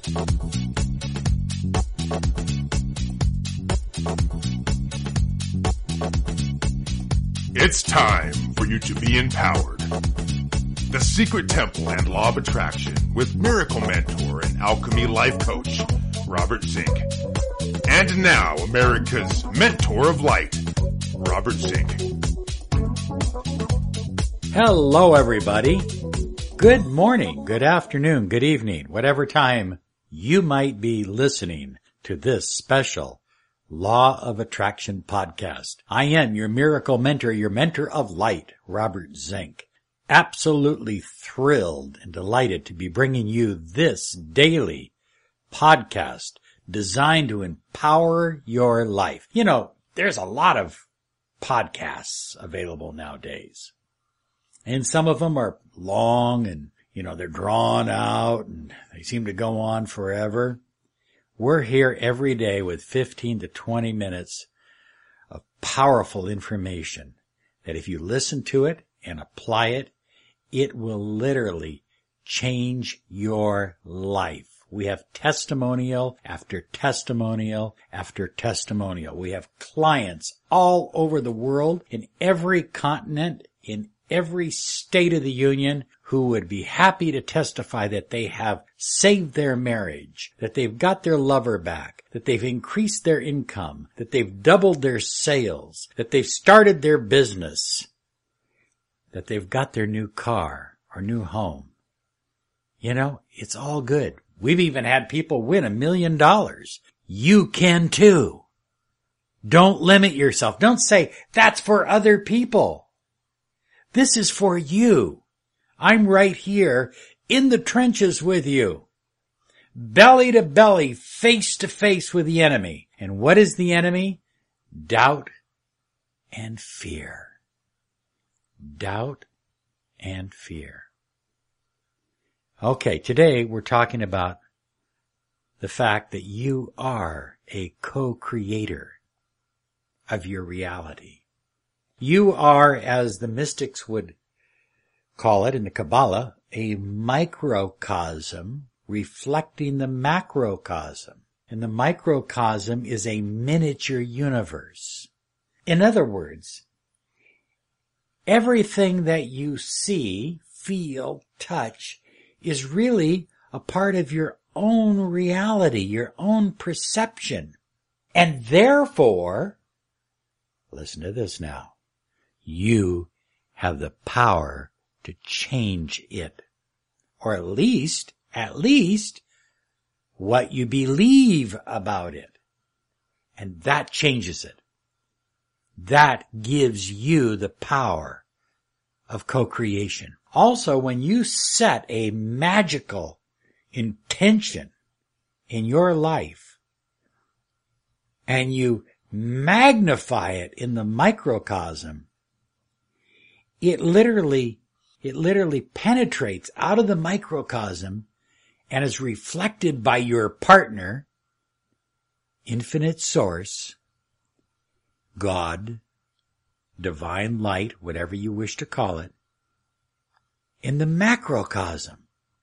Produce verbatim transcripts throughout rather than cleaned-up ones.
It's time for you to be empowered. The Secret Temple and Law of Attraction with Miracle Mentor and Alchemy Life Coach, Robert Zink. And now, America's Mentor of Light, Robert Zink. Hello, everybody. Good morning, good afternoon, good evening, whatever time you might be listening to this special Law of Attraction podcast. I am your miracle mentor, your mentor of light, Robert Zink. Absolutely thrilled and delighted to be bringing you this daily podcast designed to empower your life. You know, there's a lot of podcasts available nowadays. And some of them are long and, you know, they're drawn out and they seem to go on forever. We're here every day with fifteen to twenty minutes of powerful information that if you listen to it and apply it, it will literally change your life. We have testimonial after testimonial after testimonial. We have clients all over the world, in every continent, in every state of the union, who would be happy to testify that they have saved their marriage, that they've got their lover back, that they've increased their income, that they've doubled their sales, that they've started their business, that they've got their new car or new home. You know, it's all good. We've even had people win a million dollars. You can too. Don't limit yourself. Don't say, that's for other people. This is for you. I'm right here in the trenches with you. Belly to belly, face to face with the enemy. And what is the enemy? Doubt and fear. Doubt and fear. Okay, today we're talking about the fact that you are a co-creator of your reality. You are, as the mystics would call it in the Kabbalah, a microcosm reflecting the macrocosm. And the microcosm is a miniature universe. In other words, everything that you see, feel, touch is really a part of your own reality, your own perception. And therefore, listen to this now, you have the power to change it. Or at least, at least, what you believe about it. And that changes it. That gives you the power of co-creation. Also, when you set a magical intention in your life and you magnify it in the microcosm, it literally, it literally penetrates out of the microcosm and is reflected by your partner, infinite source, God, divine light, whatever you wish to call it, in the macrocosm.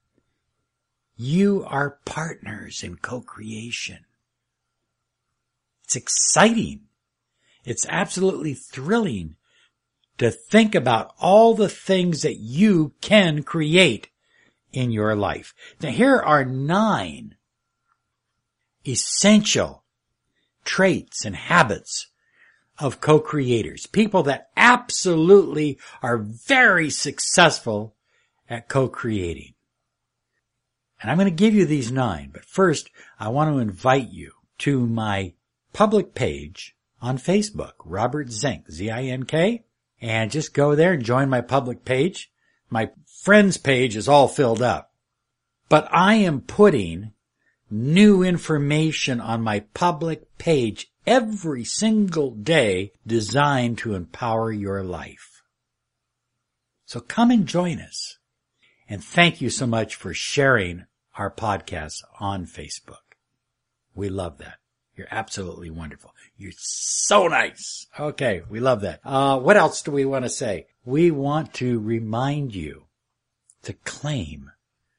You are partners in co-creation. It's exciting. It's absolutely thrilling to think about all the things that you can create in your life. Now, here are nine essential traits and habits of co-creators, people that absolutely are very successful at co-creating. And I'm going to give you these nine, but first I want to invite you to my public page on Facebook, Robert Zink, Z I N K, and just go there and join my public page. My friends page is all filled up, but I am putting new information on my public page every single day designed to empower your life. So come and join us. And thank you so much for sharing our podcast on Facebook. We love that. You're absolutely wonderful. You're so nice. Okay, we love that. Uh, what else do we want to say? We want to remind you to claim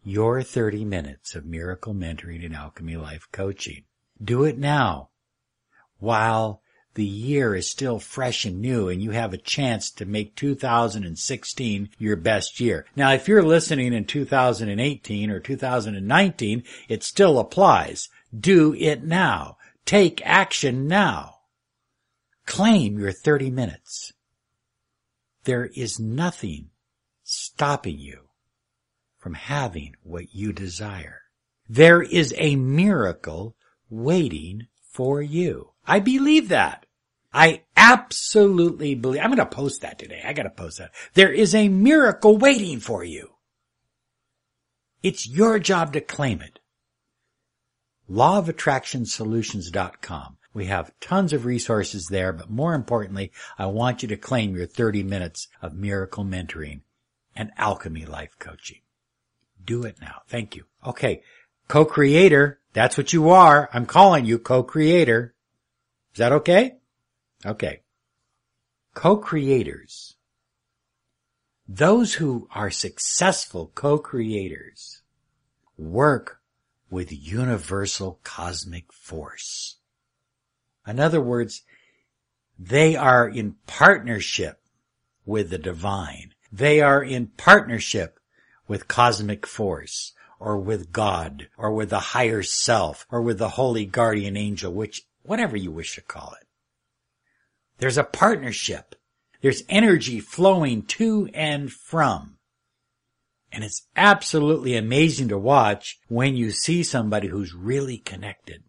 your thirty minutes of miracle mentoring and alchemy life coaching. Do it now while the year is still fresh and new and you have a chance to make two thousand sixteen your best year. Now, if you're listening in two thousand eighteen or two thousand nineteen, it still applies. Do it now. Take action now. Claim your thirty minutes. There is nothing stopping you from having what you desire. There is a miracle waiting for you. I believe that. I absolutely believe. I'm going to post that today. I got to post that. There is a miracle waiting for you. It's your job to claim it. law of attraction solutions dot com. We have tons of resources there, but more importantly, I want you to claim your thirty minutes of miracle mentoring and alchemy life coaching. Do it now. Thank you. Okay. Co-creator. That's what you are. I'm calling you co-creator. Is that okay? Okay. Co-creators. Those who are successful co-creators work with universal cosmic force. In other words, they are in partnership with the divine. They are in partnership with cosmic force, or with God, or with the higher self, or with the holy guardian angel, which, whatever you wish to call it. There's a partnership. There's energy flowing to and from. And it's absolutely amazing to watch when you see somebody who's really connected.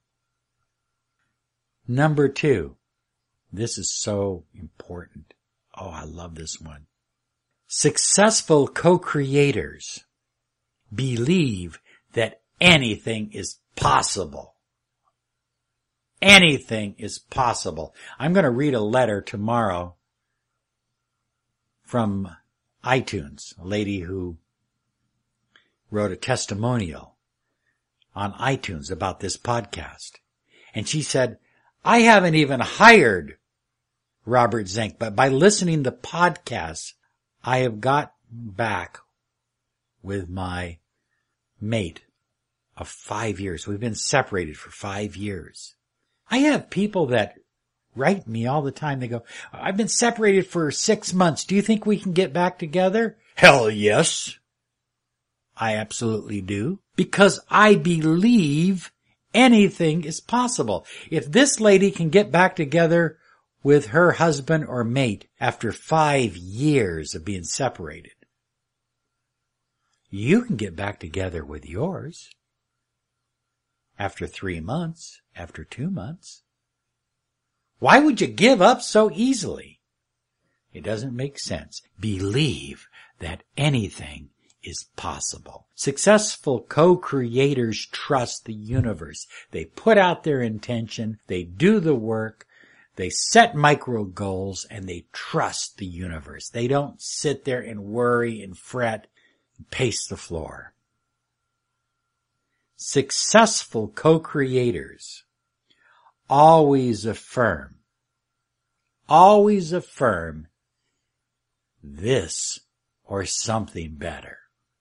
Number two. This is so important. Oh, I love this one. Successful co-creators believe that anything is possible. Anything is possible. I'm going to read a letter tomorrow from iTunes, a lady who wrote a testimonial on iTunes about this podcast. And she said, I haven't even hired Robert Zink, but by listening to podcasts, I have got back with my mate of five years. We've been separated for five years. I have people that write me all the time. They go, I've been separated for six months. Do you think we can get back together? Hell yes. I absolutely do. Because I believe anything is possible. If this lady can get back together with her husband or mate after five years of being separated, you can get back together with yours after three months, after two months. Why would you give up so easily? It doesn't make sense. Believe that anything is possible. Successful co-creators trust the universe. They put out their intention, they do the work, they set micro goals, and they trust the universe. They don't sit there and worry and fret and pace the floor. Successful co-creators always affirm, always affirm this or something better.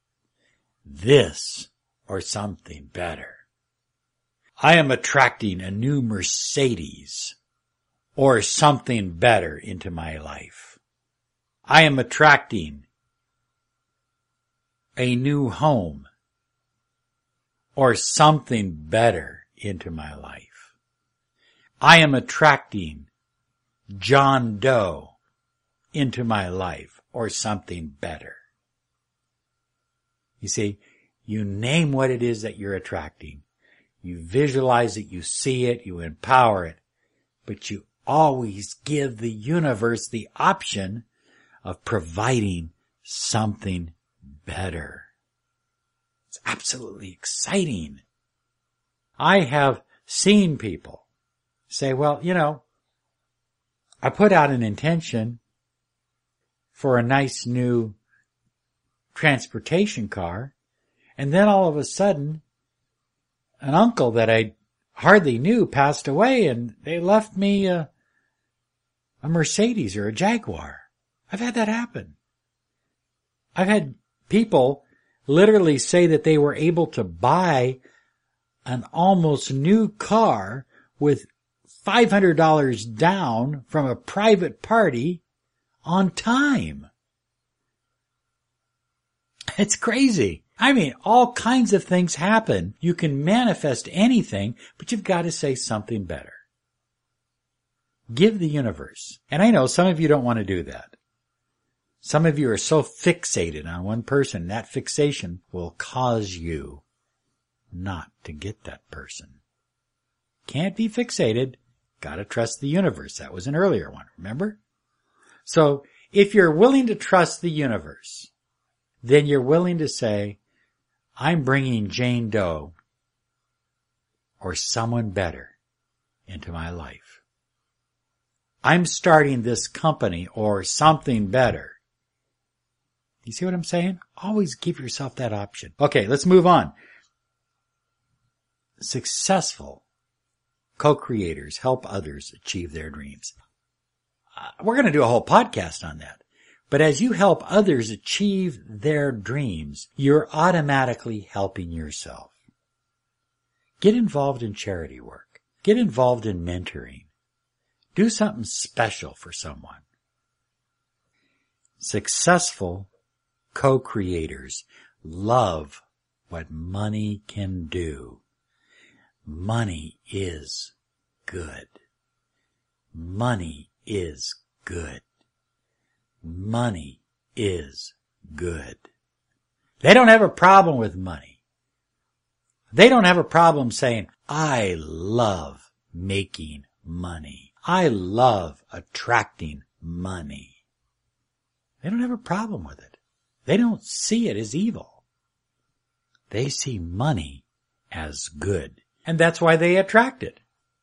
This or something better. I am attracting a new Mercedes or something better into my life. I am attracting a new home or something better into my life. I am attracting John Doe into my life or something better. You see, you name what it is that you're attracting. You visualize it, you see it, you empower it, but you always give the universe the option of providing something better. It's absolutely exciting. I have seen people say, well, you know, I put out an intention for a nice new transportation car, and then all of a sudden, an uncle that I hardly knew passed away, and they left me a, a Mercedes or a Jaguar. I've had that happen. I've had people literally say that they were able to buy an almost new car with five hundred dollars down from a private party on time. It's crazy. I mean, all kinds of things happen. You can manifest anything, but you've got to say something better. Give the universe. And I know some of you don't want to do that. Some of you are so fixated on one person, that fixation will cause you not to get that person. Can't be fixated. Gotta trust the universe. That was an earlier one, remember? So, if you're willing to trust the universe, then you're willing to say, I'm bringing Jane Doe or someone better into my life. I'm starting this company or something better. You see what I'm saying? Always give yourself that option. Okay, let's move on. Successful co-creators help others achieve their dreams. Uh, we're going to do a whole podcast on that. But as you help others achieve their dreams, you're automatically helping yourself. Get involved in charity work. Get involved in mentoring. Do something special for someone. Successful co-creators love what money can do. Money is good. Money is good. Money is good. They don't have a problem with money. They don't have a problem saying, I love making money. I love attracting money. They don't have a problem with it. They don't see it as evil. They see money as good. And that's why they attract it.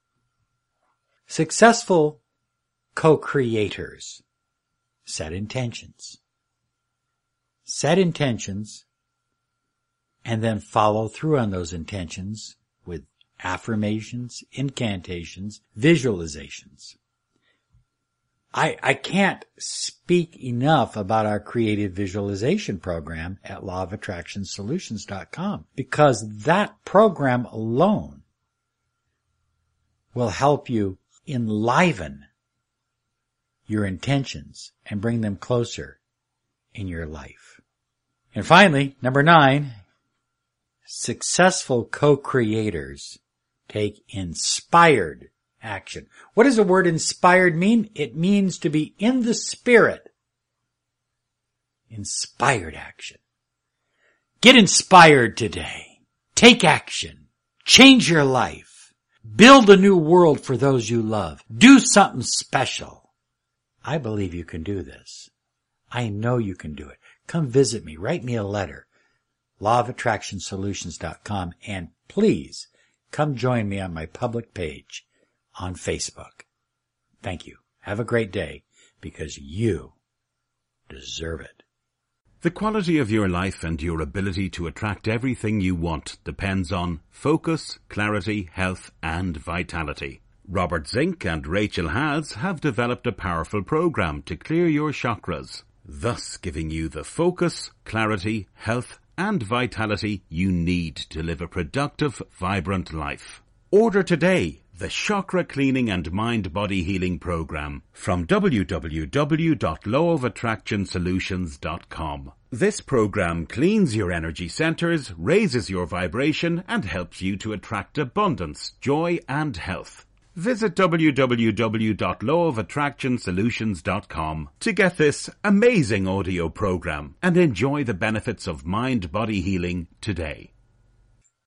Successful co-creators set intentions. Set intentions and then follow through on those intentions with affirmations, incantations, visualizations. I, I can't speak enough about our creative visualization program at law of attraction solutions dot com because that program alone will help you enliven your intentions and bring them closer in your life. And finally, number nine, successful co-creators take inspired action. What does the word inspired mean? It means to be in the spirit. Inspired action. Get inspired today. Take action. Change your life. Build a new world for those you love. Do something special. I believe you can do this. I know you can do it. Come visit me. Write me a letter. law of attraction solutions dot com, and please come join me on my public page on Facebook. Thank you. Have a great day, because you deserve it. The quality of your life and your ability to attract everything you want depends on focus, clarity, health, and vitality. Robert Zink and Rachel Haas have developed a powerful program to clear your chakras, thus giving you the focus, clarity, health, and vitality you need to live a productive, vibrant life. Order today the Chakra Cleaning and Mind Body Healing Program from w w w dot law of attraction solutions dot com. This program cleans your energy centers, raises your vibration, and helps you to attract abundance, joy, and health. Visit w w w dot law of attraction solutions dot com to get this amazing audio program and enjoy the benefits of mind-body healing today.